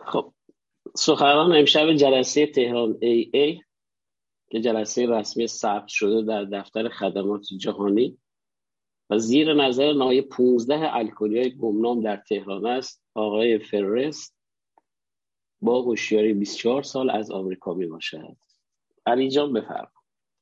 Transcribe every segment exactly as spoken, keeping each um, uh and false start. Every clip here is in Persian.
خب، سخنران امشب جلسه تهران ای ای که جلسه رسمی ثبت شده در دفتر خدمات جهانی و زیر نظر نایب پانزده الکلیای گمنام در تهران است، آقای فرست با هوشیاری بیست و چهار سال از آمریکا می باشد. علی جان بفرم.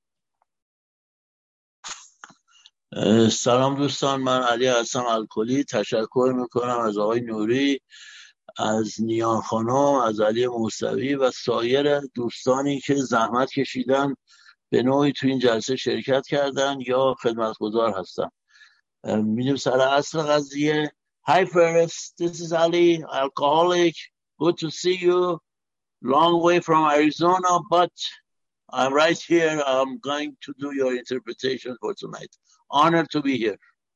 سلام دوستان، من علی هستم الکلی. تشکر میکنم از آقای نوری، از نیان خانم، از علی موسوی و سایر دوستانی که زحمت کشیدن به نوعی تو این جلسه شرکت کردن یا خدمتگزار هستن. میریم سر اصل قضیه. Hi Ferris, this is Ali, alcoholic. Good to see you. Long way from Arizona, but I'm right here. I'm going to do your interpretation for tonight. Honored to be here.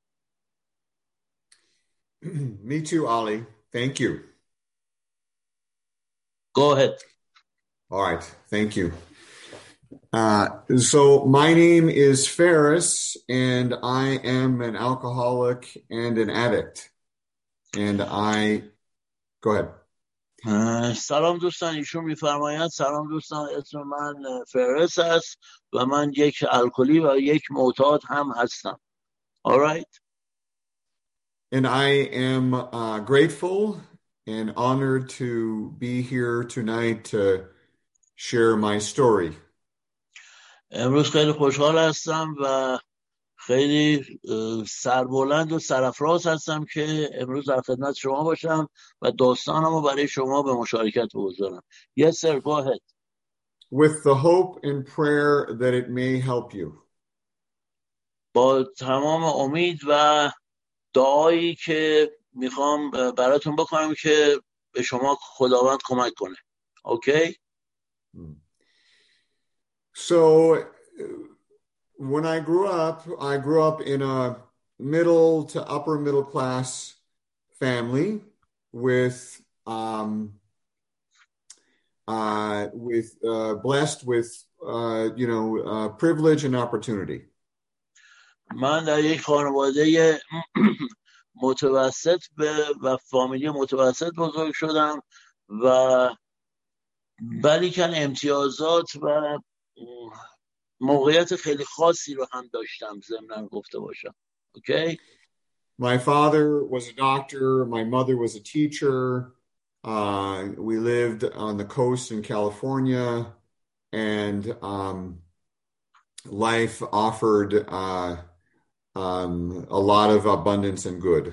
Me too, Ali. Thank you. Go ahead. All right. Thank you. Uh, so my name is Ferris, and I am an alcoholic and an addict. And I... Go ahead. سلام دوستان، ایشون میفرمایند سلام دوستان، اسم من فرس است و من یک الکلی و یک معتاد هم هستم. All right. And I am uh, grateful and honored to be here tonight to share my story. امروز خیلی خوشحال هستم و خیلی سربلند و سرافراز هستم که امروز در خدمت شما باشم و داستانمو برای شما به مشارکت بگذارم. Yes sir, go ahead. With the hope and prayer that it may help you. با تمام امید و دعایی که میخوام براتون بکنم که به شما خداوند کمک کنه. اوکی؟ So when I grew up, I grew up in a middle to upper middle class family with um uh with uh blessed with uh you know uh privilege and opportunity. من در یک خانواده متوسط و فامیلی متوسط بزرگ شدم و ولی کن امتیازات و موقعیت خیلی خاصی رو هم داشتم ضمناً گفته باشم. Okay? My father was a doctor, my mother was a teacher. Uh we lived on the coast in California, and um life offered uh um a lot of abundance and good.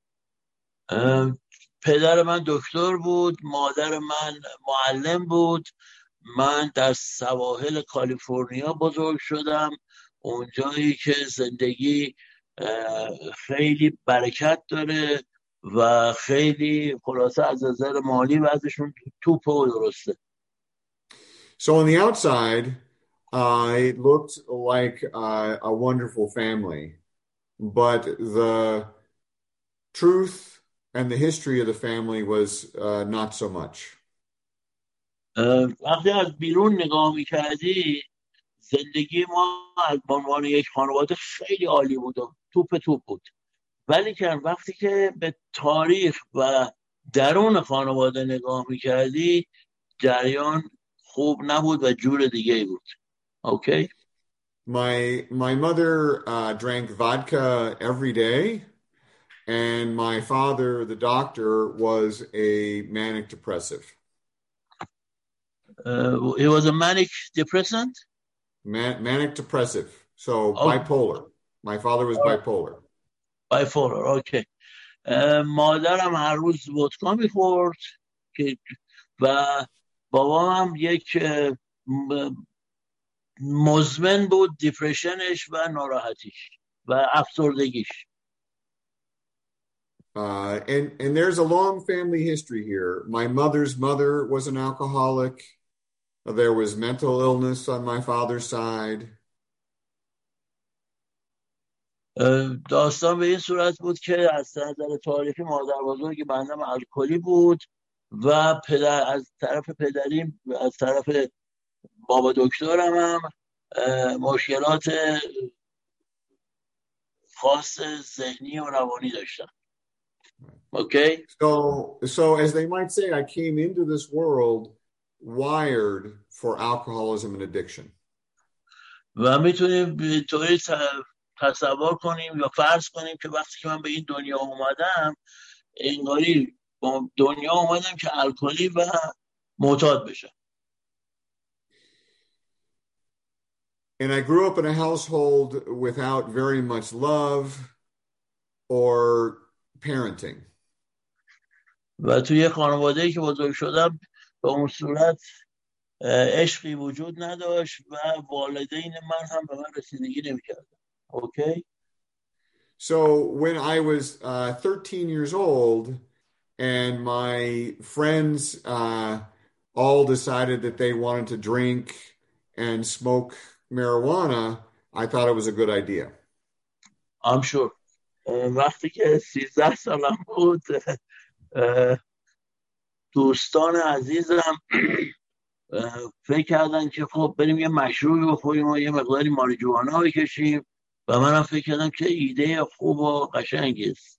پدر من دکتر بود، مادر من معلم بود. من در سواحل کالیفرنیا بزرگ شدم، اونجایی که زندگی خیلی برکت داره و خیلی خلاصه از نظر مالی وضعشون توپه و درسته. So on the outside, uh, it looked like uh, a wonderful family, but the truth and the history of the family was uh, not so much. وقتی از بیرون نگاه میکردی زندگی ما از عنوان یک خانواده خیلی عالی بود و توپ توپ بود، ولی که وقتی که به تاریخ و درون خانواده نگاه میکردی جریان خوب نبود و جور دیگه بود. Okay? My my mother uh, drank vodka every day, and my father, the doctor, was a manic depressive. Uh, he was a manic depressant? Man- manic depressive. So Oh. bipolar. My father was bipolar. Bipolar, okay. Uh, مادرم هر روز ودکا میخورد و بابام یک مزمن بود، دیپرشنش و ناراحتیش و افسردگیش. Uh, and, and there's a long family history here. My mother's mother was an alcoholic. There was mental illness on my father's side. داستان به این صورت بود که از نظر تاریخی مادر بزرگ بندم الکلی بود و پدر از طرف پدریم از طرف بابا دکترم هم مشکلات خاص ذهنی و روانی داشتن. Okay. So, so as they might say, I came into this world wired for alcoholism and addiction. و میتونیم به طوری تصور کنیم یا فرض کنیم که وقتی که من به این دنیا اومدم انگاری با دنیا اومدم که الکلی و معتاد بشم. And I grew up in a household without very much love or parenting. و توی خانواده‌ای که بزرگ شدم به اون صورت عشقی وجود نداشت و والدین من هم به من رسیدگی نمی‌کردن. Okay? So when I was uh, thirteen years old and my friends uh, all decided that they wanted to drink and smoke marijuana, I thought it was a good idea. I'm sure. وقتی که سیزده سالم بود دوستان عزیزم فکر کردن که خب بریم یه مشروبی بخوریم و یه مقداری ماریجوانا بکشیم و منم فکر کردم که ایده خوب و قشنگی است.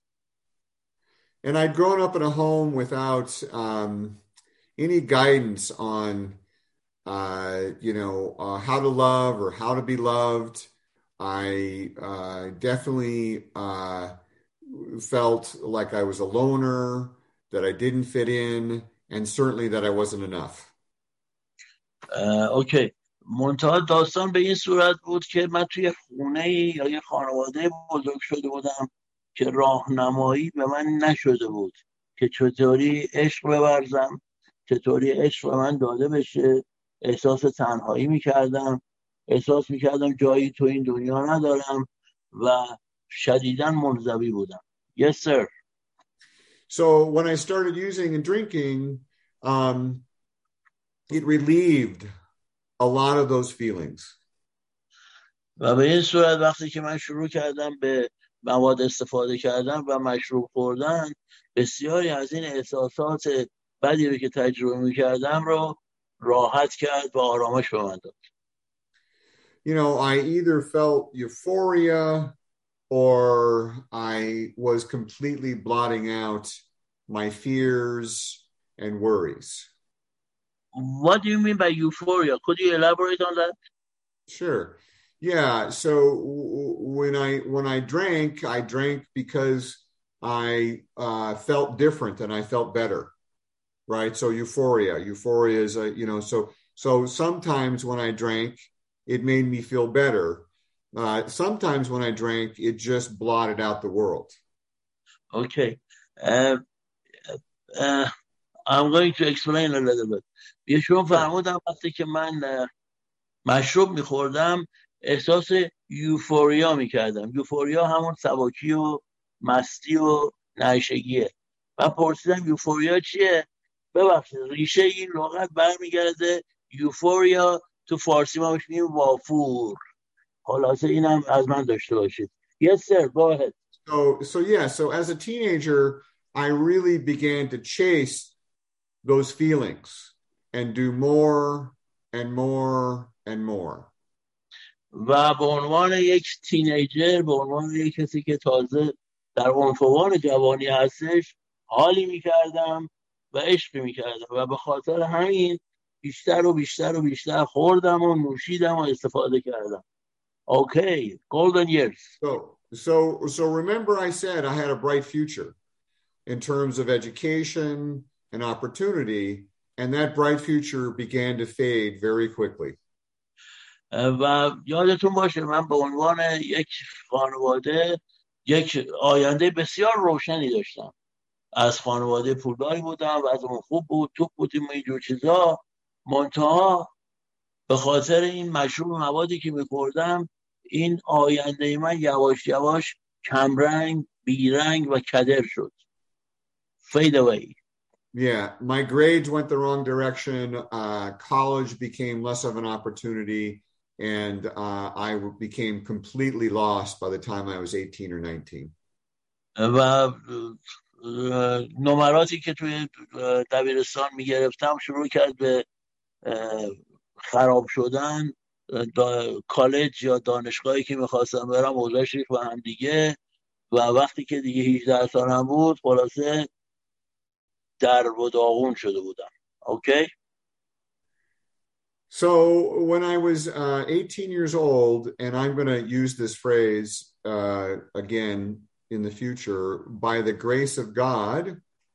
And I'd grown up in a home without um, any guidance on uh, you know, uh, how to love or how to be loved. I uh, definitely uh, felt like I was a loner, that I didn't fit in, and certainly that I wasn't enough. اوکی. منتها داستان به این صورت بود که من توی خونه یا یه خانواده بزرگ شده بودم که راهنمایی به من نشده بود که چطوری عشق بورزم، چطوری عشق به من داده بشه. احساس تنهایی میکردم، احساس میکردم جایی تو این دنیا ندارم و شدیداً منزوی بودم. Yes, sir. So when I started using and drinking, um, it relieved a lot of those feelings. و به این صورت وقتی که من شروع کردم به مواد استفاده کردن و مشروب خوردن بسیاری از این احساسات بدی رو که تجربه میکردم رو راحت کرد و آرامش به من داد. You know, I either felt euphoria or I was completely blotting out my fears and worries. What do you mean by euphoria? Could you elaborate on that? Sure. Yeah. So when I when I drank, I drank because I uh, felt different and I felt better, right? So euphoria, euphoria is a you know. So so sometimes when I drank, it made me feel better. Uh, sometimes when I drank, it just blotted out the world. Okay. Uh, uh, I'm going to explain a little bit. یشون فرمودم وقتی که من مشروب میخوردم احساس یوفوریا میکردم. یوفوریا همون سباکی و مستی و نعشگیه. من پرسیدم یوفوریا چیه؟ ببخشید ریشه این لغت برمیگرده یوفوریا تو فارسی ما بهش میگیم وافور. خلاصه اینم از من داشته باشید. Yes, sir. Go ahead. So, so yeah. So as a teenager, I really began to chase those feelings and do more and more and more. و به عنوان یک تینیجر، به عنوان یک کسی که تازه در عنفوان جوانی هستش، حالی میکردم و عشقی میکردم و به خاطر همین بیشتر و بیشتر و بیشتر خوردم و نوشیدم و استفاده کردم. Okay, golden years. So, so, so remember I said I had a bright future in terms of education and opportunity, and that bright future began to fade very quickly. و یادتون باشه من به عنوان یک خانواده یک آینده بسیار روشنی داشتم. از خانواده پولداری بودم و از اون خوب بود، توپ بودیم و اینجور چیزا. منتها به خاطر این مشروب موادی که می‌خوردم این آینده من یواش یواش کمرنگ، بیرنگ و کدر شد. Fade away. Yeah, my grades went the wrong direction. Uh, college became less of an opportunity, and uh, I became completely lost by the time I was eighteen or nineteen. و نمراتی که توی دبیرستان میگرفتم شروع کرد به خراب شدن. کالج یا دانشگاهی که میخواستم برم اوضاعش ریخت به هم دیگه و وقتی که دیگه هجده سالم بود خلاصه در و داغون شده بودم. اوکی. So when I was uh, eighteen years old, and I'm going to use this phrase uh, again in the future, by the grace of God,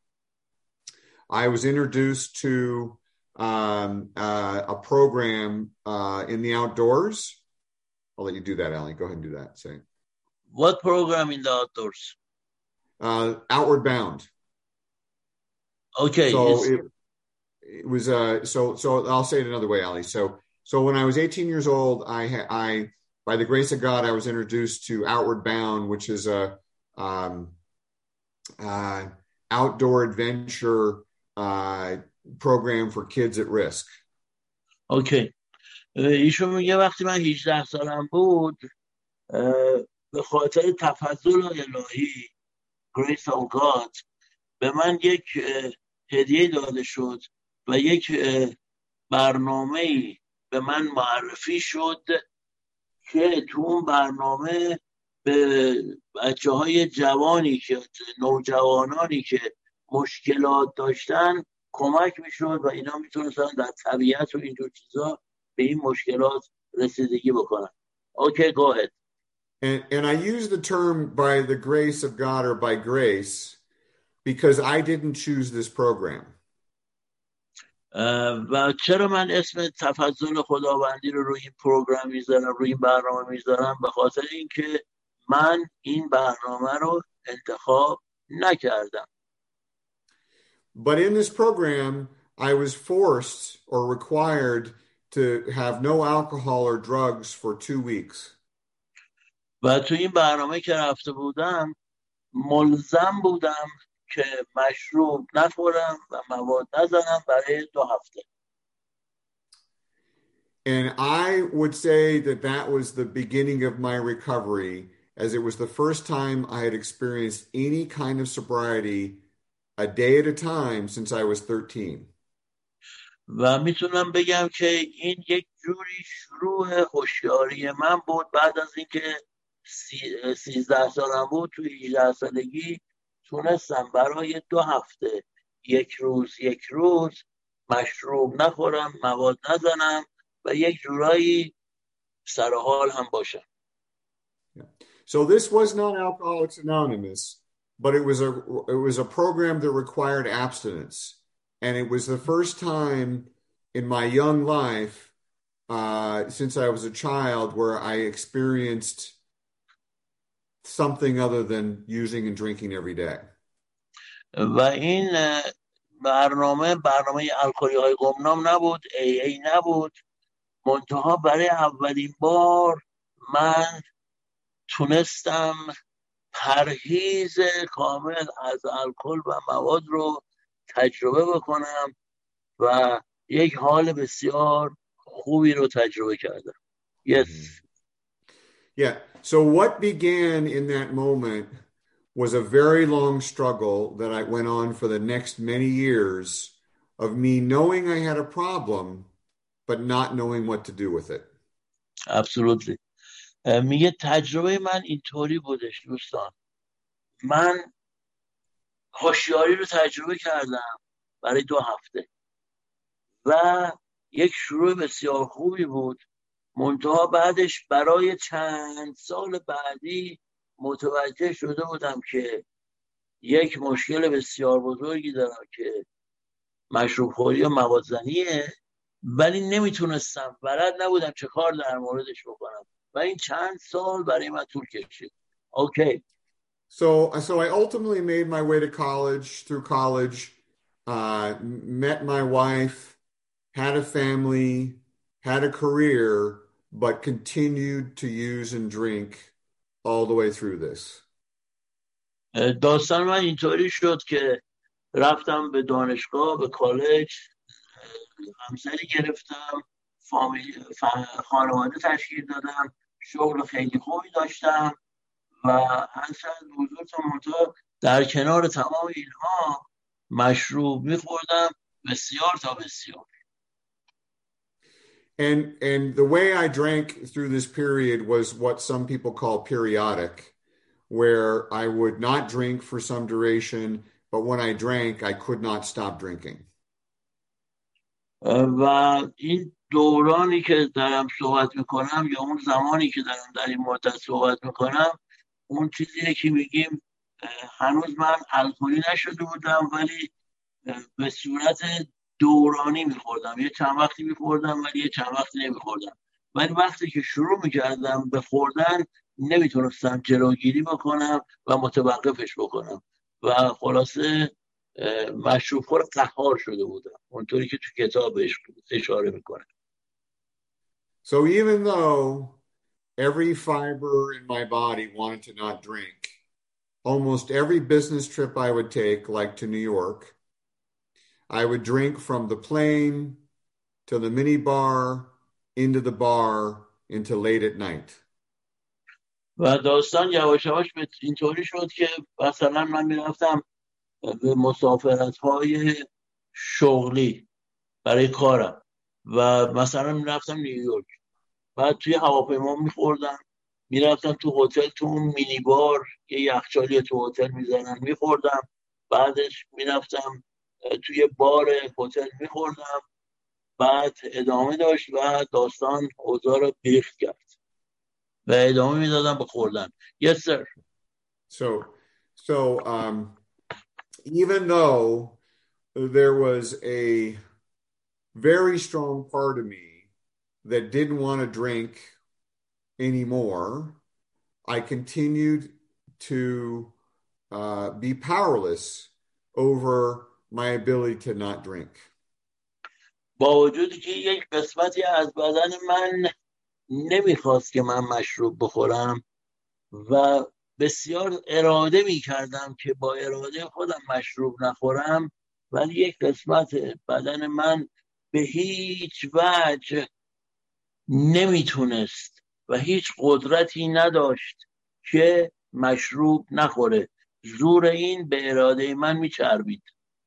I was introduced to um, uh, a program uh, in the outdoors. I'll let you do that, Allie. Go ahead and do that. Say. What program in the outdoors? Uh, Outward Bound. Okay. So it, it was uh so so I'll say it another way, Ali. So so when I was eighteen years old, I I by the grace of God I was introduced to Outward Bound, which is a um uh outdoor adventure uh program for kids at risk. Okay. ایشون میگه وقتی من هجده سالم بود به خاطر تفضل الهی Grace of God به من یک هدیه داده شد و یک برنامه‌ای به من معرفی شد که تو اون برنامه به بچه های جوانی که نوجوانانی که مشکلات داشتن کمک میشد و اینا میتونستن در طبیعت و اینجور چیزا به این مشکلات رسیدگی بکنن. Okay, go ahead. And and I use the term by the grace of God or by grace because I didn't choose this program. و چرا من اسم تفضل خداوندی رو روی این پروگرام میذارم، روی این برنامه میذارم؟ به خاطر اینکه من این برنامه رو انتخاب نکردم. But in this program, I was forced or required to have no alcohol or drugs for two weeks. و تو این برنامه که رفته بودم ملزم بودم که مشروب نخورم و مواد نزنم برای دو هفته. And I would say that that was the beginning of my recovery, as it was the first time I had experienced any kind of sobriety a day at a time since I was thirteen. و میتونم بگم که این یک جوری شروع هوشیاری من بود بعد از اینکه سیزده سالم بود. تو هجده سالگی تونستم برای دو هفته یک روز یک روز مشروب نخورم، مواد نزنم و یک جورایی سر حال هم باشم. So this was not Alcoholics Anonymous, but it was a it was a program that required abstinence, and it was the first time in my young life uh, since I was a child where I experienced something other than using and drinking every day. و این برنامه برنامه الکلی های گمنام نبود، ای ای نبود، منتها برای اولین بار من تونستم پرهیز کامل از الکل و مواد رو تجربه بکنم و یک حال بسیار خوبی رو تجربه کردم. Yes. Mm-hmm. Yeah. So what began in that moment was a very long struggle that I went on for the next many years of me knowing I had a problem, but not knowing what to do with it. Absolutely. میگه تجربه من اینطوری بودش دوستان. من هوشیاری رو تجربه کردم برای دو هفته و یک شروع بسیار خوبی بود، منتها بعدش برای چند سال بعدی متوجه شده بودم که یک مشکل بسیار بزرگی دارم که مشروب خوری و مواد زنیه، ولی نمیتونستم، بلد نبودم چه کار در موردش بکنم و این چند سال برای من طول کشید. Okay. So, so I ultimately made my way to college, through college, uh, met my wife, had a family, had a career, but continued to use and drink all the way through this. داستان من اینطوری شد که رفتم به دانشگاه، به کالج، همسری گرفتم، فامیل، خانواده تشکیل دادم، شغل خیلی خوبی داشتم و اصلا حضورتون منطقه در کنار تمام اینها مشروب میخوردم بسیار تا بسیار. And and the way I drank through this period was what some people call periodic, where I would not drink for some duration, but when I drank, I could not stop drinking. و این دورانی که دارم صحبت میکنم یا اون زمانی که دارم در این مدت صحبت میکنم اون چیزیه که میگیم هنوز من الکلی نشده بودم ولی به صورت دورانی میخوردم، یه چند وقتی میخوردم ولی یه چند وقتی نمیخوردم، ولی وقتی که شروع میکردم به خوردن نمیتونستم جلوگیری بکنم و متوقفش بکنم و خلاصه مشروب خور قهار شده بودم، اونطوری که تو کتابش اشاره میکنه. So even though every fiber in my body wanted to not drink, almost every business trip I would take, like to New York, I would drink from the plane to the mini bar, into the bar, into late at night. و داستان یواش یواش به اینطوری شد که مثلا من میرفتم به مسافرت‌های شغلی برای کارم و مثلا میرفتم نیویورک، بعد توی هواپیما میخوردم، میرفتم تو هتل تو اون مینی بار یه یخچالی تو هتل میزنن میخوردم، بعدش میرفتم توی بار هتل میخوردم، بعد ادامه داشت و داستان اوضاع رو بیخت کرد و ادامه میدادم به خوردن. Yes sir. So, so um, even though there was a very strong part of me that didn't want to drink anymore, I continued to uh, be powerless over my ability to not drink. با وجودی که یک قسمتی از بدن من نمیخواست که من مشروب بخورم و بسیار اراده میکردم که با اراده خودم مشروب نخورم، ولی یک قسمت بدن من به هیچ وجه نمیتونست و هیچ قدرتی نداشت که مشروب نخوره. زور این به اراده من میچربید.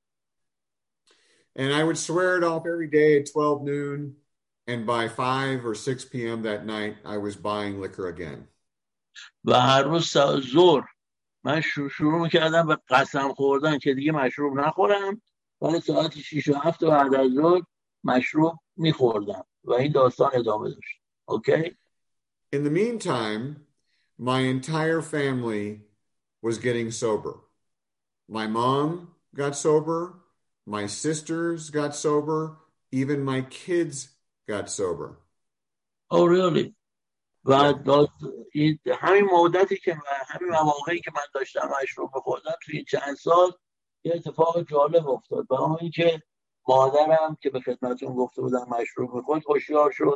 And I would swear it off every day at twelve noon, and by five or six p.m. that night, I was buying liquor again. و هر روز ظهر من شروع میکردم به قسم خوردن که دیگه مشروب نخورم، ولی ساعت شیش و هفت بعد از ظهر مشروب میخوردم و این داستان ادامه داشت. Okay? In the meantime, my entire family was getting sober. My mom got sober. My sisters got sober. Even my kids got sober. Oh, really? و yeah. همین مدتی که همین مواقعی که من داشتم مشروب می‌خوردم توی این چند سال یه اتفاق جالب افتاد. به همین که مادرم که به خدمتتون گفته بودم مشروب می‌خورد هوشیار شد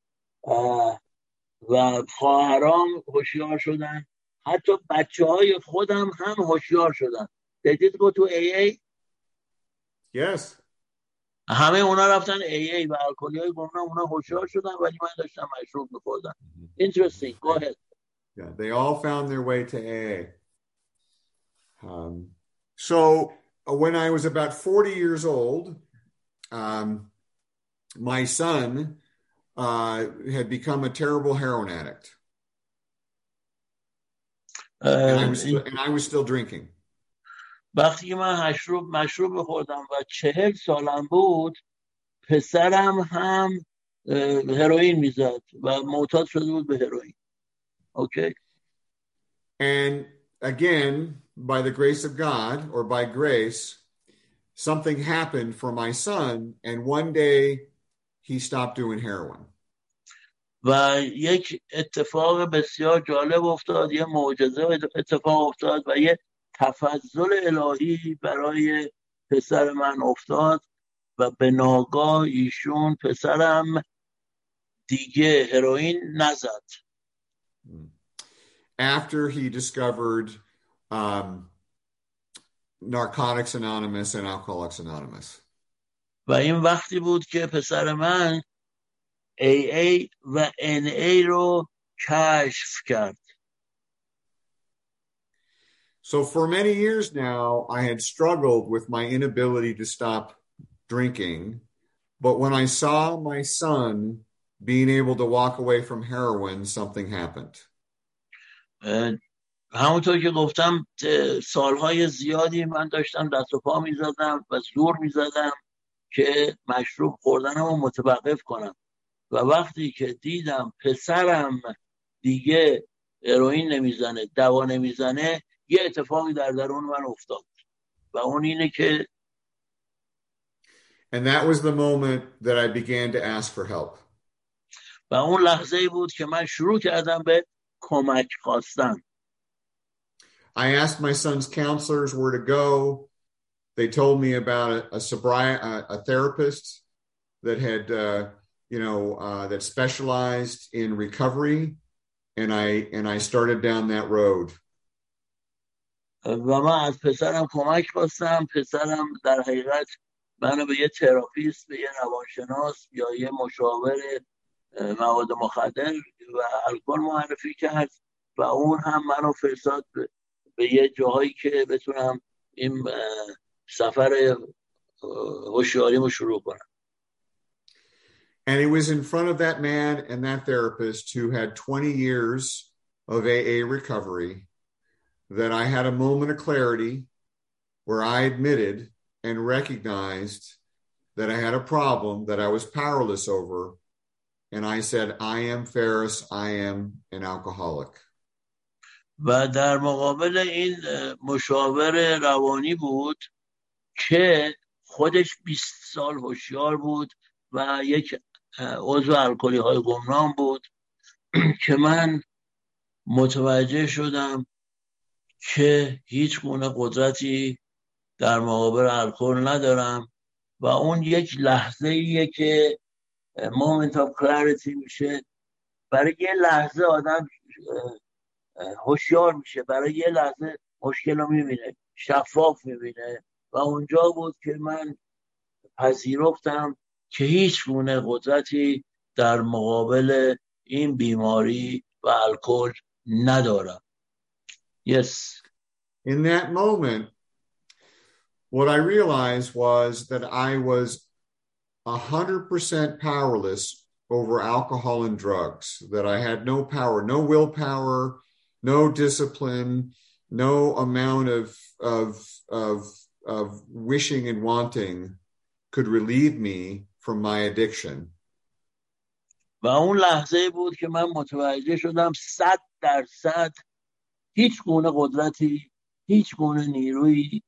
و خواهرام هوشیار شدن، حتی بچه‌های خودم هم هوشیار شدن. They did go to A A? Yes. همه اونا رفتن ای ای و الکلیای گمنام اونا هوشیار شدن ولی من داشتم مشروب می‌خوردم. Interesting. Go ahead. Yeah, they all found their way to A A. Um, so when I was about forty years old, um, my son uh, had become a terrible heroin addict. Uh, and, I was still, and I was still drinking. وقتی که من مشروب مشروب می‌خوردم و چهل سالم بود، پسرم هم هروئین میزد و معتاد شده بود به هروئین. Okay. And again, by the grace of God or by grace, something happened for my son, and one day he stopped doing heroin. و یک اتفاق بسیار جالب افتاد، یه معجزه اتفاق افتاد و یه تفضل الهی برای پسر من افتاد و به ناگاه ایشون پسرم دیگه هروئین نزد. After he discovered um, Narcotics Anonymous and Alcoholics Anonymous. و این وقتی بود که پسر من ای ای و ان ای رو کشف کرد. So for many years now, I had struggled with my inability to stop drinking. But when I saw my son being able to walk away from heroin, something happened. همونطور که گفتم سالهای زیادی من داشتم دست و پا میزدم و زور میزدم که مشروب خوردنم رو متوقف کنم و وقتی که دیدم پسرم دیگه هروئین نمیزنه، دوا نمیزنه، یه اتفاقی در درون من افتاد و اون اینه که And that was the moment that I began to ask for help. و اون لحظه‌ای بود که من شروع کردم به کمک خواستن. I asked my son's counselors where to go. They told me about a, a sobriety, a, a therapist that had, uh, you know, uh, that specialized in recovery, and I and I started down that road. و من از پسرم کمک خواستم. پسرم در حقیقت منو به یه تراپیست، به یه روانشناس یا یه مشاور مواد مخدر و الکل معرفی کرد و اون هم منو فرستاد به, به یه جاهایی که بتونم این سفر هوشیاریمو شروع کنم. And it was in front of that man and that therapist who had twenty years of A A recovery that I had a moment of clarity where I admitted and recognized that I had a problem that I was powerless over. And I said, I am Ferris, I am an alcoholic. و در مقابل این مشاور روانی بود که خودش بیست سال هوشیار بود و یک عضو الکلی های گمنام بود که من متوجه شدم که هیچ گونه قدرتی در مقابل الکل ندارم و اون یک لحظه ایه که moment of clarity میشه. برای یه لحظه آدم هوشیار میشه، برای یه لحظه مشکل رو میبینه، شفاف میبینه و اونجا بود که من پذیرفتم که هیچ گونه قدرتی در مقابل این بیماری و الکل ندارم. Yes. In that moment, what I realized was that I was one hundred percent powerless over alcohol and drugs, that I had no power, no willpower, no discipline, no amount of, of, of, of wishing and wanting could relieve me from my addiction. و اون لحظه بود که من متوجه شدم صد درصد هیچ گونه قدرتی، هیچ گونه نیرویی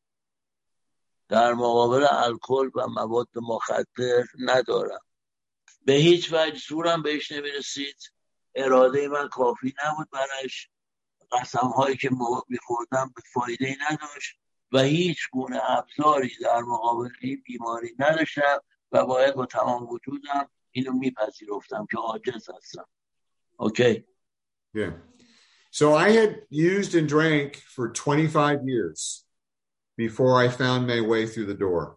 در مقابل الکل و مواد مخدر ندارم. به هیچ وجه زورم بهش نمیرسید، اراده من کافی نبود برش، قسم هایی که میخوردم به فایده ای نداشت و هیچ گونه ابزاری در مقابل این بیماری نداشتم و باید با تمام وجودم اینو میپذیرفتم که عاجز هستم. Okay. Yeah. So I had used and drank for twenty-five years before I found my way through the door.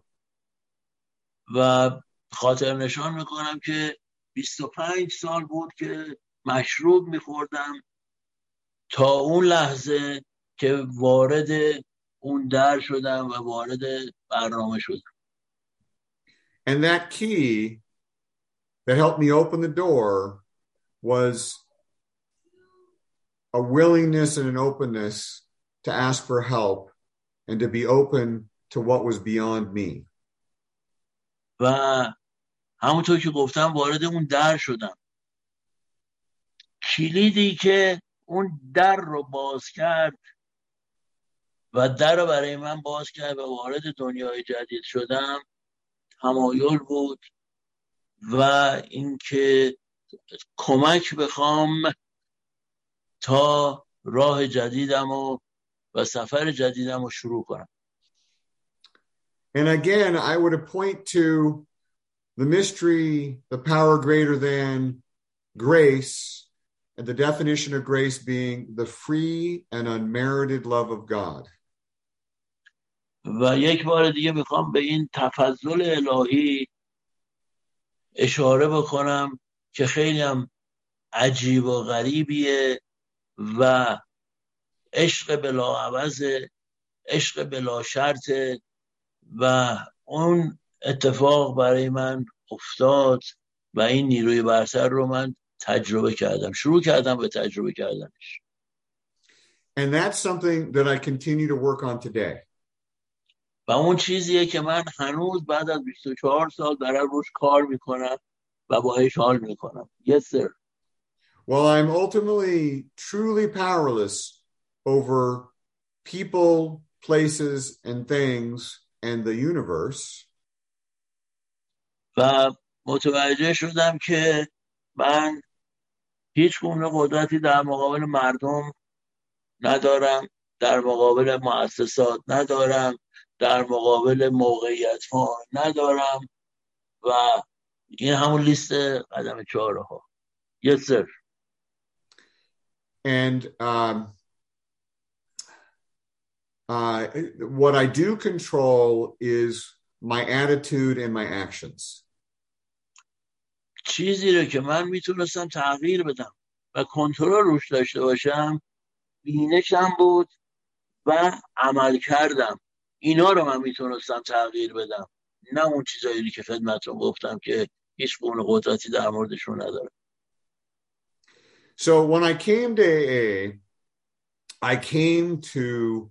و خاطر نشان میکنم که بیست و پنج سال بود که مشروب میخوردم تا اون لحظه که وارد اون در شدم و وارد برنامه شدم. And that key that helped me open the door was a willingness and an openness to ask for help and to be open to what was beyond me. و همونطور که گفتم وارد اون در شدم. کلیدی که اون در رو باز کرد و در رو برای من باز کرد و وارد دنیای جدید شدم تمایل بود و اینکه کمک بخوام تا راه جدیدم و, و سفر جدیدم رو شروع کنم. And again, I would point to the mystery, the power greater than grace, and the definition of grace being the free and unmerited love of God. و یک بار دیگه میخوام به این تفضل الهی اشاره بکنم که خیلی هم عجیب و غریبیه و عشق بلا عوضه، عشق بلا شرطه و اون اتفاق برای من افتاد و این نیروی برتر رو من تجربه کردم، شروع کردم به تجربه کردنش. And that's something that I continue to work on today. و اون چیزیه که من هنوز بعد از بیست و چهار سال دارم روش کار میکنم و باهاش حال میکنم. Yes, sir. While I'm ultimately truly powerless over people, places, and things and the universe, و متوجه شدم که من هیچ گونه قدرتی در مقابل مردم ندارم، در مقابل مؤسسات ندارم، در مقابل موقعیت ها ندارم و این همون لیست قدم چهاره ها. Yes, sir. And um, uh, what I do control is my attitude and my actions. چیزی رو که من میتونستم تغییر بدم و کنترل روش داشته باشم بینشم بود و عمل کردم. اینا رو من میتونستم تغییر بدم، نه اون چیزایی که خدمتتون گفتم که هیچ گونه قدرتی در موردشون ندارم. So when I came to A A, I came to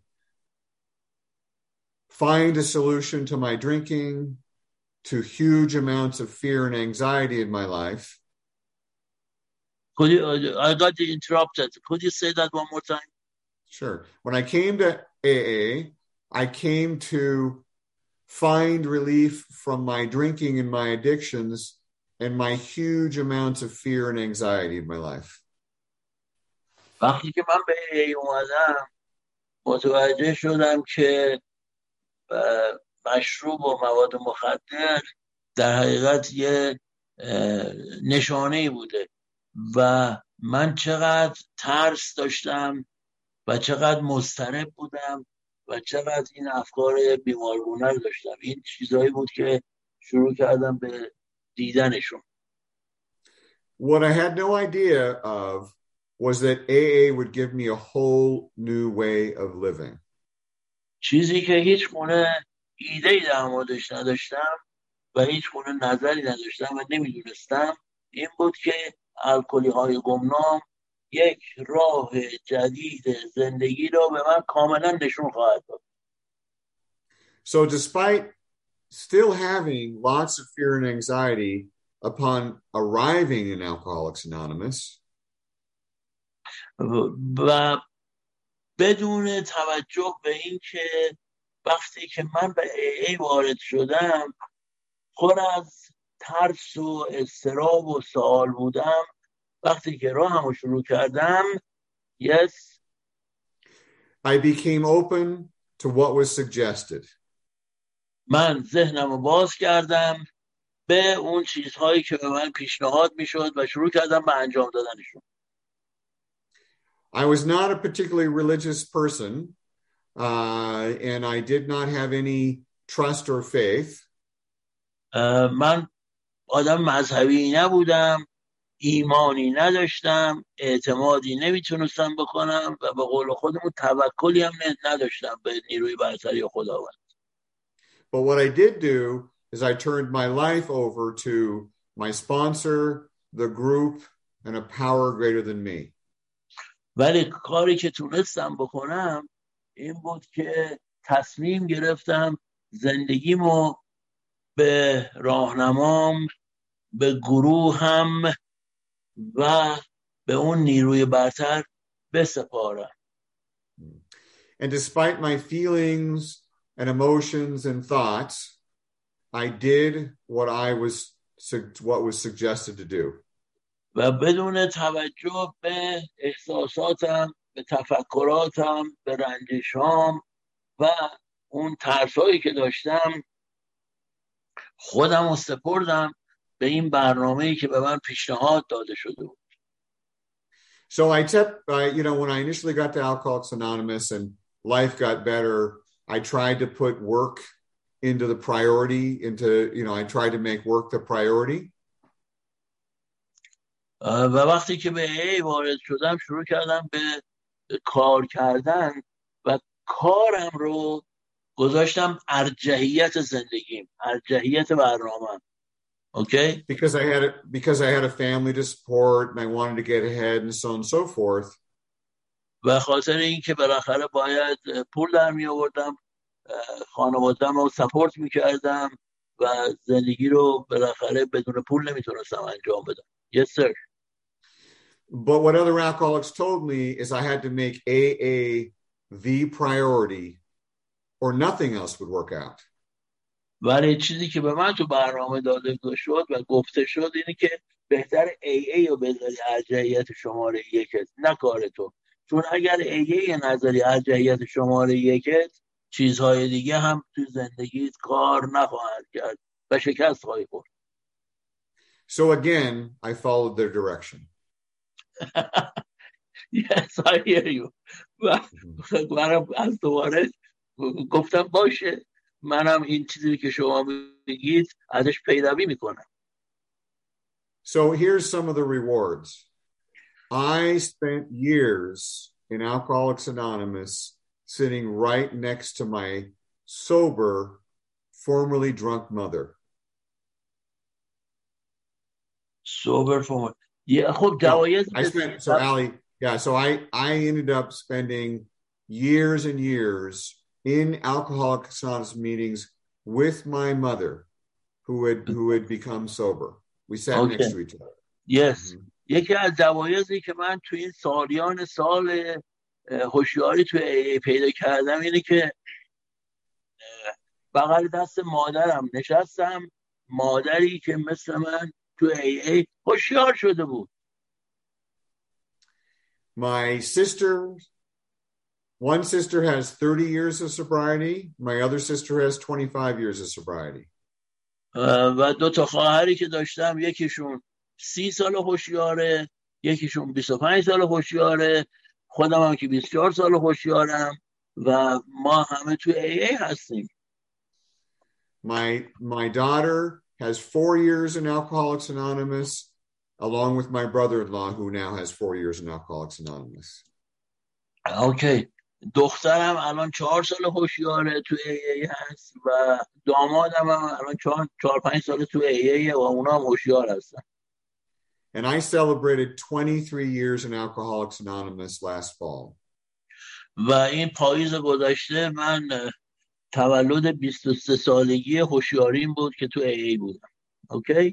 find a solution to my drinking, to huge amounts of fear and anxiety in my life. Could you, I got interrupted. Could you say that one more time? Sure. When I came to A A, I came to find relief from my drinking and my addictions and my huge amounts of fear and anxiety in my life. وقتی که من به A A اومدم متوجه شدم که مشروب و مواد مخدر در حقیقت یه نشانه‌ای بوده و من چقدر ترس داشتم و چقدر مضطرب بودم و چقدر این افکار بیمارگونه رو داشتم. این چیزایی بود که شروع کردم به دیدنشون. What I had no idea of was that A A would give me a whole new way of living. چیزی که هیچ گونه ایده‌ای در موردش نداشتم و هیچ گونه نظری نداشتم و نمیدونستم این بود که الکلی های گمنام یک راه جدید زندگی رو به من کاملا نشون خواهد داد. So despite still having lots of fear and anxiety upon arriving in Alcoholics Anonymous, و بدون توجه به این که وقتی که من به ای ای وارد شدم پر از ترس و اضطراب و سوال بودم، وقتی که راهمو شروع کردم yes I became open to what was suggested. من ذهنمو باز کردم به اون چیزهایی که به من پیشنهاد میشد و شروع کردم به انجام دادنشون. I was not a particularly religious person, uh, and I did not have any trust or faith. Uh, من آدم مذهبی نبودم، ایمانی نداشتم، اعتمادی نمیتونستم بکنم و به قول خودمون توکلی هم نداشتم به نیروی برتری خداوند. But what I did do is I turned my life over to my sponsor, the group, and a power greater than me. ولی کاری که تونستم بکنم این بود که تصمیم گرفتم زندگیمو به راهنمام، به گروهم و به اون نیروی برتر بسپارم. And despite my feelings and emotions and thoughts, I did what I was what was suggested to do. و بدون توجه به احساساتم، به تفکراتم، به رنجشام و اون ترسایی که داشتم خودم رو سپردم به این برنامه‌ای که به من پیشنهاد داده شده بود. So I kept, uh, you know, when I initially got to Alcoholics Anonymous and life got better, I tried to put work into the priority, into, you know, I tried to make work the priority. و وقتی که به ای وارد شدم شروع کردم به کار کردن و کارم رو گذاشتم ارجحیت زندگیم، ارجحیت برنامه‌ام. Okay? Because I had a, because I had a family to support and I wanted to get ahead and so on and so forth. و خاطر این که بالاخره باید پول در می آوردم، خانواده‌ام رو سپورت میکردم و زندگی رو بالاخره بدون پول نمیتونستم انجام بدم. Yes sir. But what other alcoholics told me is I had to make A A the priority or nothing else would work out. ولی چیزی که به من تو برنامه داده شد و گفته شد اینه که بهتر ای ای رو بذاری ارجحیت شماره یکت، نه کار تو. چون اگر ای ای نظری ارجحیت شماره یکت، چیزهای دیگه هم تو زندگیت کار نخواهد کرد و شکست خواهی خورد. So again, I followed their direction. Yes, I hear you. و منم از دوباره گفتم باشه، منم این چیزی که شما میگید ازش پیروی میکنم. So here's some of the rewards. I spent years in Alcoholics Anonymous sitting right next to my sober, formerly drunk mother. Sober former. Yeah, خب جوایز. I spent, so Ali, yeah, so I, I ended up spending years and years in Alcoholics Anonymous meetings with my mother who had, who had become sober. We sat okay. next to each other. Yes. Mm-hmm. یکی از جوایزی که من تو این سالیان سال هوشیاری تو ای پیدا کردم اینه که بغل دست مادرم نشستم، مادری که مثل من تو ای ای هوشیار شده بود. My sister, one sister has thirty years of sobriety. My other sister has twenty-five years of sobriety. و دو تا خواهری که داشتم، یکیشون سی سال هوشیاره، یکیشون بیست و پنج سال هوشیاره، خودم هم که بیست و چهار سال هوشیارم و ما همه تو ای ای هستیم. My my daughter has four years in Alcoholics Anonymous, along with my brother-in-law, who now has four years in Alcoholics Anonymous. Okay. دخترم الان چهار سال هوشیاره تو ای ای هست و دامادم هم الان چهار چهار پنج سال تو ای ای و اونا هم هوشیار هستن. And I celebrated twenty-three years in Alcoholics Anonymous last fall. و این پاییز گذشته من تولد بیست و سه سالگی هوشیاریم بود که تو ای ای بودم. Okay?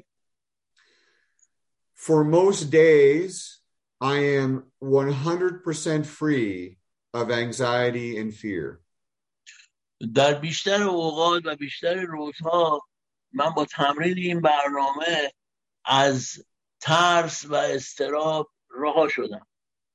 For most days, I am one hundred percent free of anxiety and fear. در بیشتر اوقات و بیشتر روزها من با تمرین این برنامه از ترس و اضطراب رها شدم.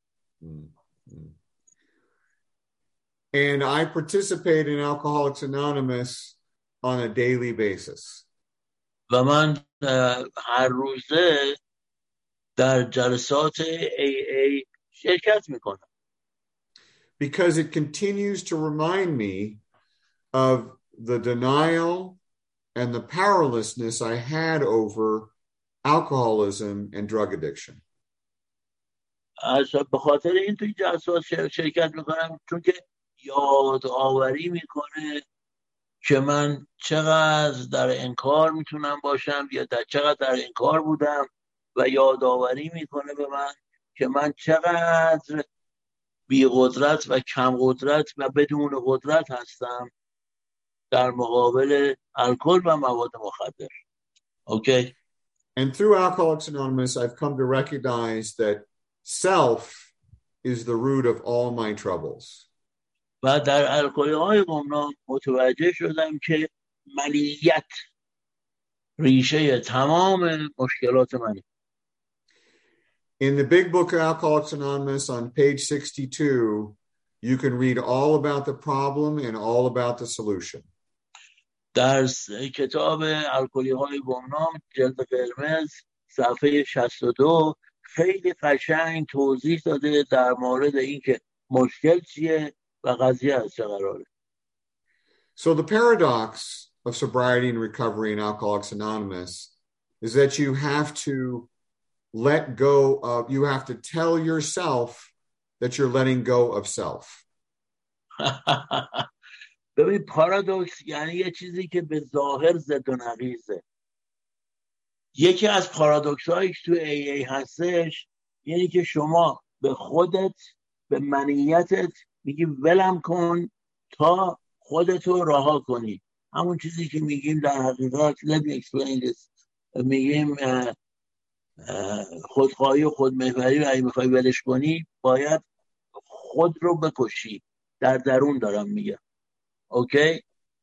And I participate in Alcoholics Anonymous on a daily basis. و من هر روزه در جلسات ای ای شرکت میکنم. Because it continues to remind me of the denial and the powerlessness I had over alcoholism and drug addiction. به خاطر این توی جلسات شرکت میکنم چون که یادآوری میکنه که من چقدر در انکار میتونم باشم یا در چقدر در انکار بودم و یادآوری میکنه به من که من چقدر بی قدرت و کم قدرت و بدون قدرت هستم در مقابل الکل و مواد مخدر. Okay? And through Alcoholics Anonymous, I've come to recognize that self is the root of all my troubles. و در الکلی‌های گمنام متوجه شدم که منیت ریشه تمام مشکلات منه. In the big book of Alcoholics Anonymous on page sixty-two, you can read all about the problem and all about the solution. در کتاب الکلی‌های گمنام جلد قرمز صفحه شصت و دو خیلی قشنگ توضیح داده در مورد اینکه مشکل چیه و قضیه از چه قراره. So the paradox of sobriety and recovery in Alcoholics Anonymous is that you have to let go of, you have to tell yourself that you're letting go of self. ببین پارادوکس یعنی یه چیزی که به ظاهر ضد و نقیضه. یکی از پارادوکس هایی که تو ای ای هستش یعنی که شما به خودت به منیتت میگی ولم کن تا خودتو رها کنی. همون چیزی که میگیم در حقیقت let me explain this. میگیم خودخواهی و خودمحوری رو اگه میخوای ولش کنی باید خود رو بکشی. در درون دارم میگم. Okay?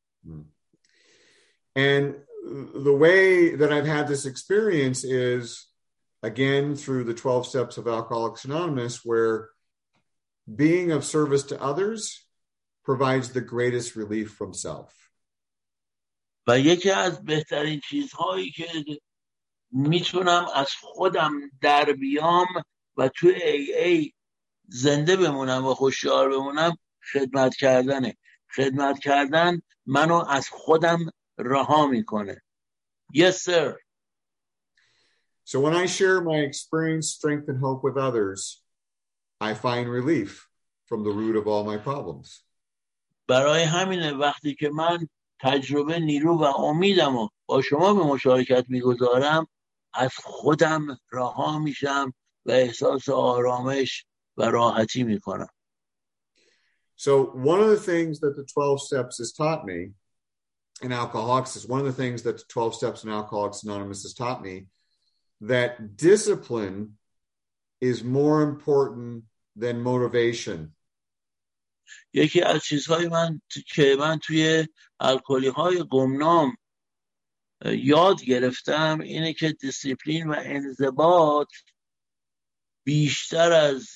And the way that I've had this experience is, again, through the twelve steps of Alcoholics Anonymous, where being of service to others provides the greatest relief from self. و یکی از بهترین چیزهایی که میتونم از خودم در بیام و توی ای ای زنده بمونم و خوشیار بمونم خدمت کردنه. خدمت کردن منو از خودم رها میکنه. Yes, sir. So when I share my experience, strength, and hope with others, I find relief from the root of all my problems. برای همینه وقتی که من تجربه نیرو و امیدم و با شما به مشارکت میگذارم از خودم رها میشم و احساس آرامش و راحتی میکنم. So one of the things that the twelve steps has taught me in Alcoholics is one of the things that the twelve steps in Alcoholics Anonymous has taught me, that discipline is more important than motivation. یکی از چیزهای من که من توی الکلی های گمنام یاد گرفتم اینه که دیسیپلین و انضباط بیشتر از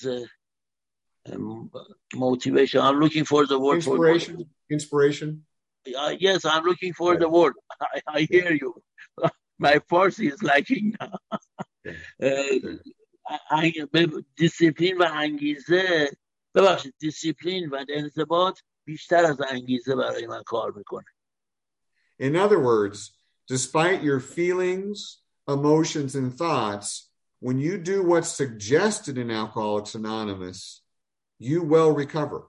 motivation. I'm looking for the word. Inspiration. For Inspiration. Uh, yes, I'm looking for right. the word. I, I hear you. My Farsi is lacking now. دیسیپلین و انگیزه ببخشید دیسیپلین و انضباط بیشتر از انگیزه برای من کار میکنه. In other words, despite your feelings, emotions, and thoughts, when you do what's suggested in Alcoholics Anonymous, you will recover.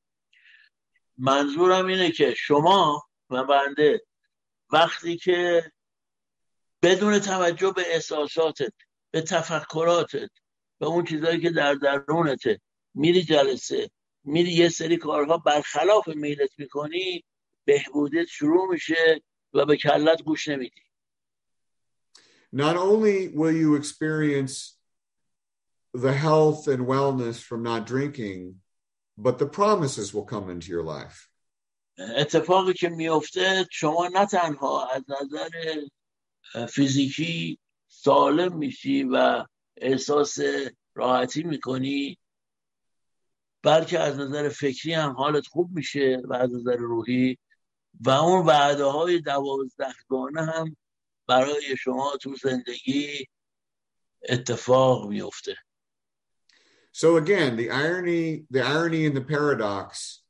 منظورم اینه که شما و بنده وقتی که بدون توجه به احساساتت، به تفکراتت، به اون چیزایی که در درونته میری جلسه، میری یه سری کارها برخلاف میلت میکنی، بهبودت شروع میشه و به کلت گوش نمیدی. Not only will you experience the health and wellness from not drinking, but the promises will come into your life. اتفاقی که میفته شما نه تنها از نظر فیزیکی سالم میشی و احساس راحتی میکنی، بلکه از نظر فکری هم حالت خوب میشه و از نظر روحی و اون وعده های دوازدهگانه هم برای شما تو زندگی اتفاق میفته. So again, the irony, the irony and the paradox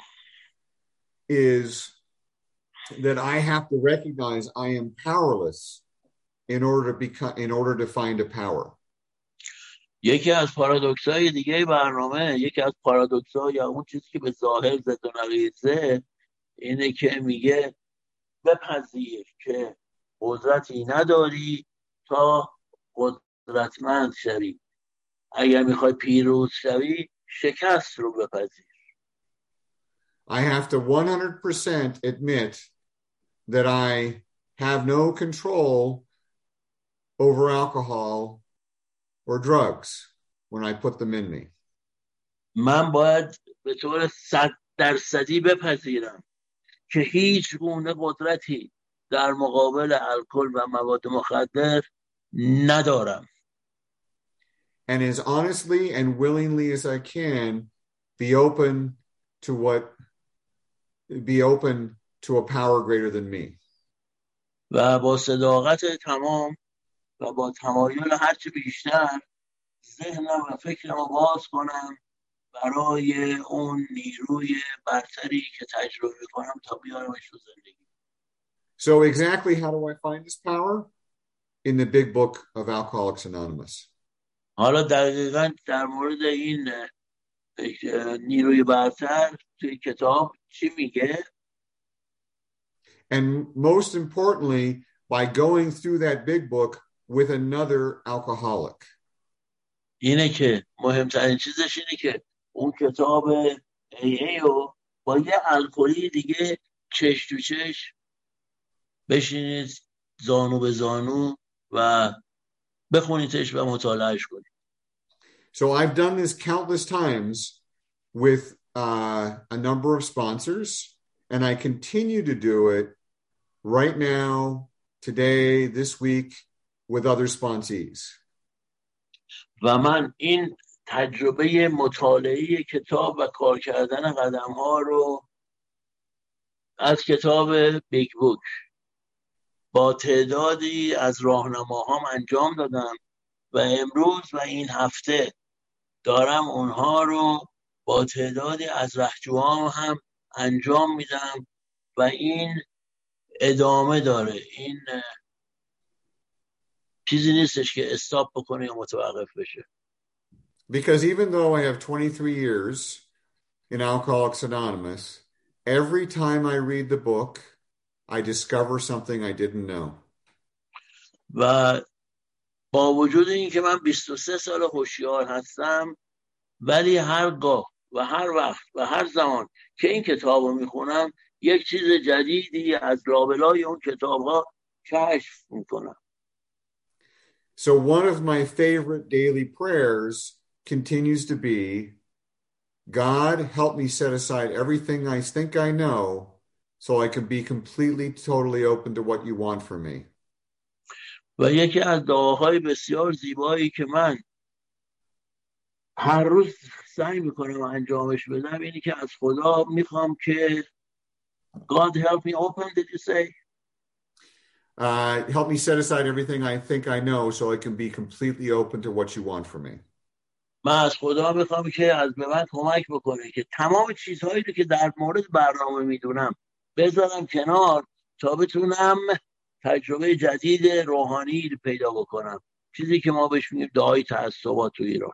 is that I have to recognize I am powerless in order to become, in order to find a power. یکی از پارادوکس‌های دیگه برنامه، یکی از پارادوکس‌ها یا اون چیزی که به ظاهر ضد و نقیضه اینه که میگه بپذیر که قدرتی نداری تا قدرتمند شوی. اگر میخوای پیروز شوی شکست رو بپذیر. I have to one hundred percent admit that I have no control over alcohol or drugs when I put them in me. من باید به طور صد درصدی بپذیرم که هیچ گونه قدرتی در مقابل الکل و مواد مخدر ندارم. And as honestly and willingly as I can, be open to what, be open to a power greater than me. و با صداقت تمام و با تمایل هرچی بیشتر ذهنم و فکرم رو باز کنم برای اون نیروی برتری که تجربه کنم تا بیارمش تو زندگی. So exactly how do I find this power? In the big book of Alcoholics Anonymous. حالا دقیقاً در مورد این نیروی برتر توی کتاب چی میگه؟ And most importantly, by going through that big book with another alcoholic. اینه که مهمترین چیزش اینه که اون کتاب ای ای رو با یه الکلی دیگه چش تو چش بشینید زانو به زانو و بخونیدش و مطالعهش کنید. So I've done this countless times with uh, a number of sponsors, and I continue to do it right now, today, this week, with other sponsees. و من این تجربه مطالعه کتاب و کار کردن قدم ها رو از کتاب بیگ بوک با تعدادی از راهنماهام انجام دادم و امروز و این هفته دارم اونها رو با تعدادی از رهجوهام هم انجام میدم و این ادامه داره. این چیزی نیستش که استاپ بکنه یا متوقف بشه. Because even though I have twenty-three years in Alcoholics Anonymous, every time I read the book, I discover something I didn't know. و با وجود این که من بیست و سه سال هوشیار هستم، ولی هرگاه و هر وقت و هر زمان که این کتاب رو میخونم یک چیز جدیدی از لابلای اون کتاب ها کشف میکنم. So one of my favorite daily prayers continues to be, God, help me set aside everything I think I know so I can be completely, totally open to what you want for me. و یکی از دعاهای بسیار زیبایی که من هر روز سعی میکنم انجامش بدم اینی که از خدا میخوام که God help me open, did you say? Uh, help me set aside everything I think I know so I can be completely open to what you want for me. من از خدا میخوام که از به من کمک بکنه که تمام چیزهایی رو که در مورد برنامه میدونم بذارم کنار تا بتونم تجربه جدید روحانی پیدا بکنم، چیزی که ما بهش میگیم دعای تعصبات تو ایران.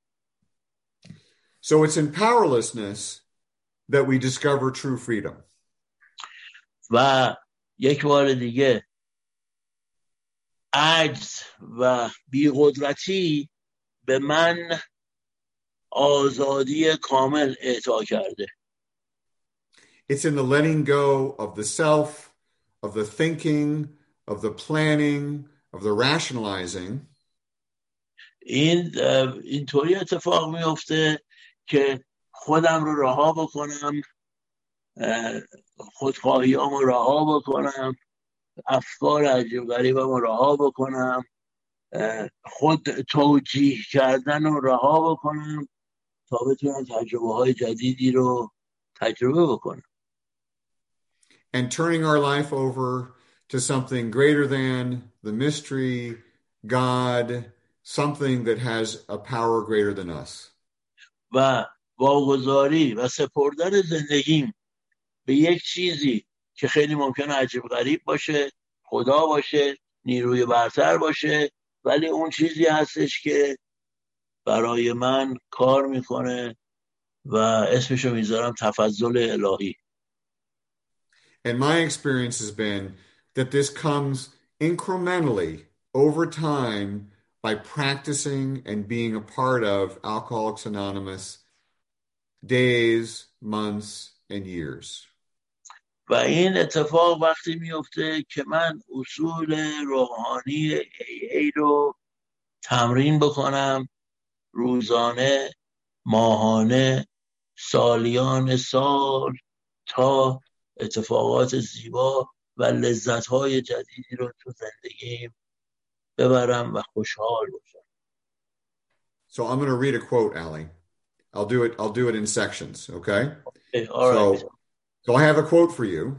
So it's in powerlessness that we discover true freedom. و یک بار دیگه عجز و بی‌قدرتی به من آزادی کامل اعطا کرده. It's in the letting go of the self, of the thinking, of the planning, of the rationalizing. این اینطوری اتفاق میفته که خودم رو رها بکنم، خودخواهیام رو رها بکنم، افکار عجیب غریبم رو رها بکنم، خود توجیه کردن رو رها بکنم تا بتونم تجربه های جدیدی رو تجربه بکنم. And turning our life over to something greater than the mystery, God, something that has a power greater than us. و واگذاری و سپردن زندگیم به یک چیزی که خیلی ممکنه عجیب غریب باشه، خدا باشه، نیروی برتر باشه، ولی اون چیزی هستش که برای من کار میکنه و اسمشو میذارم تفضل الهی. And my experience has been that this comes incrementally over time by practicing and being a part of Alcoholics Anonymous days, months, and years. و این اتفاق وقتی میفته که من اصول روحانی ای ای رو تمرین بکنم، روزانه، ماهانه، سالیان سال، تا اتفاقات زیبا و لذت‌های جدیدی رو تو زندگیم ببرم و خوشحال باشم. So I'm going to read a quote, Ali. I'll do it. I'll do it in sections. Okay. Okay, all right. So, so I have a quote for you.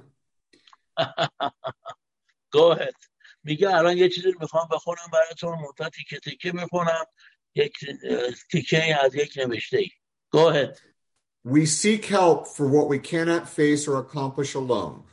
Go ahead. میگه الان یه چیزی رو میخوام بخونم براتون، مدت تیکه تیکه میخونم، یک تیکه از یک نوشته ای. Go ahead. We seek help for what we cannot face or accomplish alone.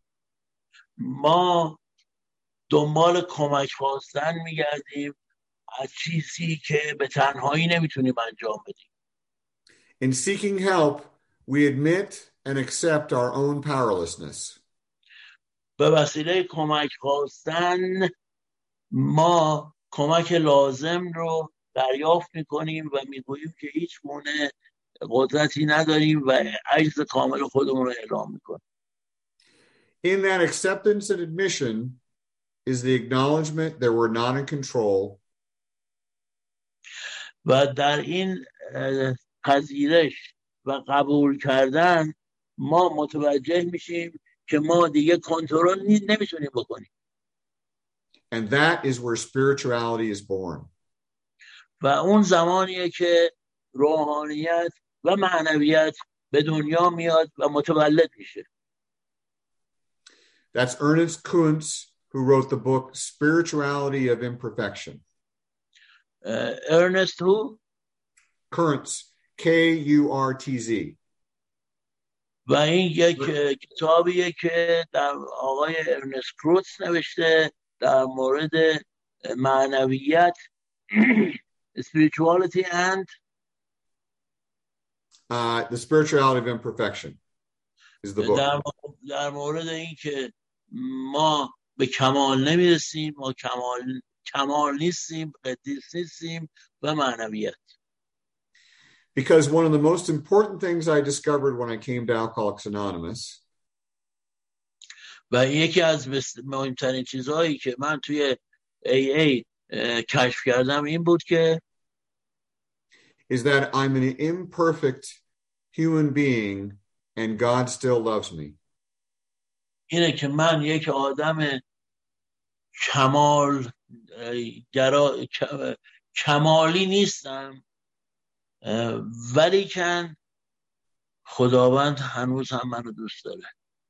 ما دنبال کمک خواستن میگردیم از چیزی که به تنهایی نمیتونیم انجام بدیم. In seeking help, we admit and accept our own powerlessness. به وسیله کمک خواستن ما کمک لازم رو دریافت میکنیم و میگوییم که هیچ گونه قدرتی نداریم و عجز کامل خودمون رو اعلام میکنیم. In that acceptance and admission is the acknowledgement that we're not in control. و در این پذیرش و قبول کردن ما متوجه میشیم که ما دیگه کنترل نمیتونیم بکنیم. And that is where spirituality is born. و اون زمانیه که روحانیت و معنویت به دنیا میاد و متولد میشه. That's Ernest Kuntz, who wrote the book Spirituality of Imperfection. Uh, Ernest who? Kuntz, K U R T Z. و این یک کتابیه که در آقای ارنست کروتز نوشته در مورد معنویت spirituality and uh, the spirituality of imperfection is the book. در, در مورد این که ما به کمال نمیرسیم، ما کمال کمال نیستیم، قدیس نیستیم و معنویت. Because one of the most important things I discovered when I came to Alcoholics Anonymous و یکی از مهمترین چیزهایی که من توی ای ای کشف کردم این بود که is that I'm an imperfect human being and God still loves me. اینه که من یک آدم کمال گرا... کمالی نیستم ولی که خداوند هنوز هم منو دوست داره.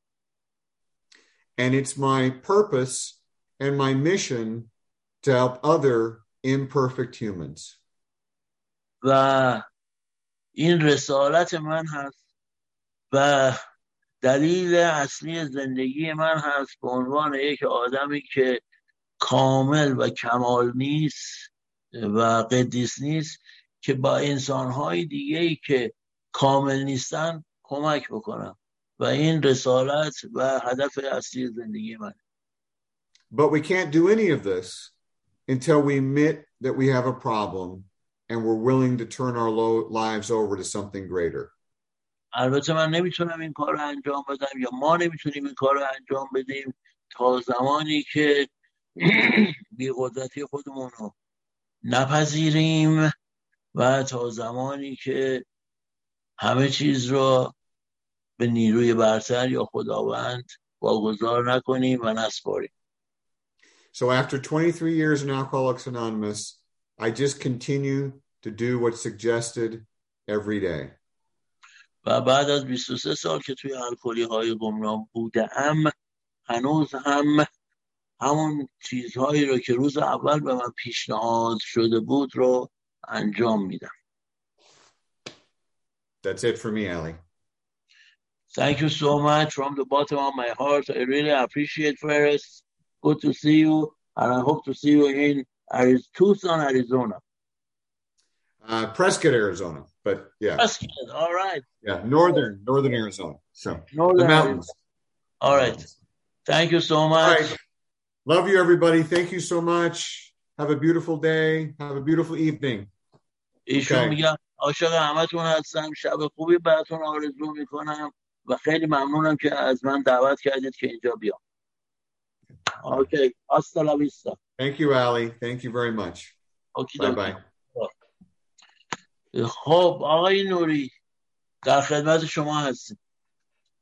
And it's my purpose and my mission to help other imperfect humans. و این رسالت من هست و دلیل اصلی زندگی من هست به عنوان یک آدمی که کامل و کمال نیست و قدیس نیست که با انسانهای دیگه‌ای که کامل نیستن کمک بکنم و این رسالت و هدف اصلی زندگی من. But we can't do any of this until we admit that we have a problem and we're willing to turn our lives over to something greater. البته من نمیتونم این کار رو انجام بدم یا ما نمیتونیم این کار رو انجام بدیم تا زمانی که بی‌قدرتی خودمون رو نپذیریم و تا زمانی که همه چیز رو به نیروی برتر یا خداوند واگذار نکنیم و نسپاریم. So after twenty-three years in Alcoholics Anonymous, I just continue to do what's suggested every day. و بعد از بیست و سه سال که توی الکلی های گمنام بودم هنوز هم همون چیزهایی رو که روز اول به من پیشنهاد شده بود رو انجام میدم. That's it for me, Ali. Thank you so much from the bottom of my heart. I really appreciate Ferris. Good to see you, and I hope to see you in Arizona, Tucson, Arizona. Uh, Prescott, Arizona, but yeah. Prescott, all right. Yeah, northern, northern Arizona. So northern the mountains. Arizona. All right. Thank you so much. Right. Love you, everybody. Thank you so much. Have a beautiful day. Have a beautiful evening. ایشون میگم عاشق همتون هستم. شب خوبی براتون آرزو میکنم و خیلی ممنونم که از من دعوت کردید که اینجا بیام. Okay. Hasta la vista. Thank you, Ali. Thank you very much. Okay. Bye bye. خب آقای نوری در خدمت شما هستیم.